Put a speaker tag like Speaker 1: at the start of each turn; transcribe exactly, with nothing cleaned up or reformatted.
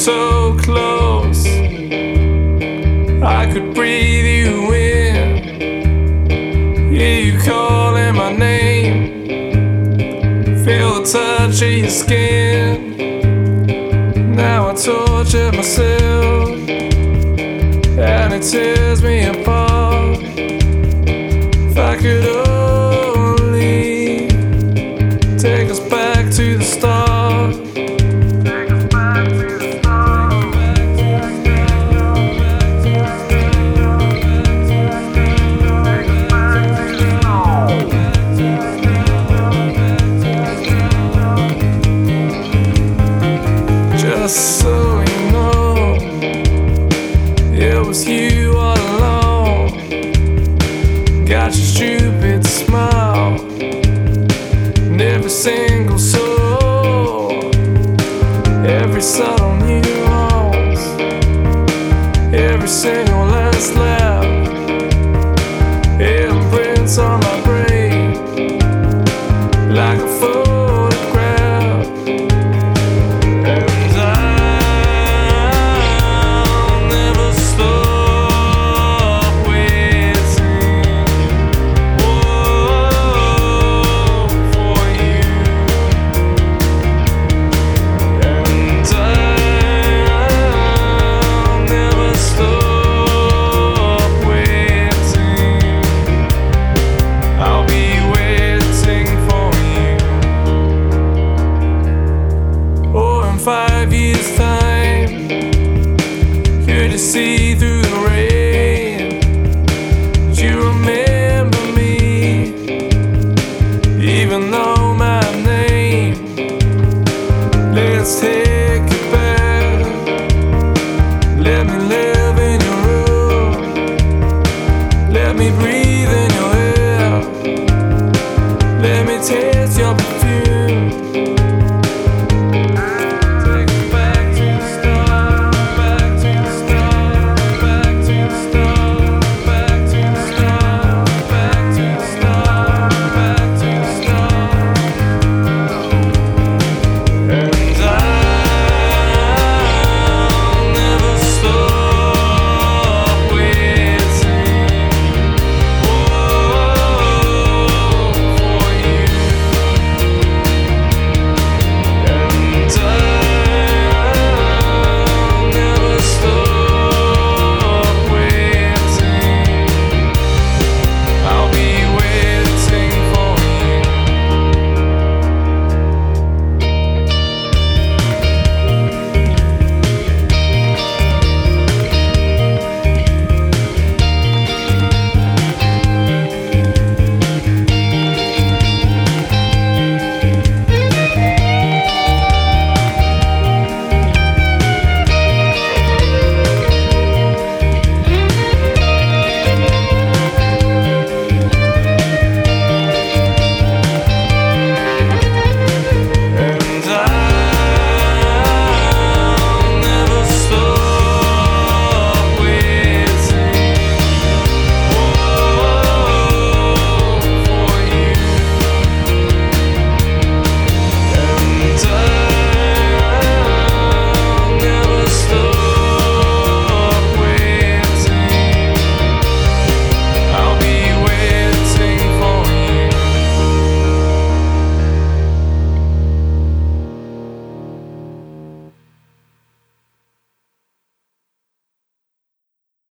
Speaker 1: so close, I could breathe you in. Hear you calling my name, feel the touch of your skin. Now I torture myself, and it tears me apart. If I could only take us back to the start. Take us back to the start. Just so you know, it was you all along. Got your stupid smile and every single soul, every subtle nuance, every single last laugh, it imprints on my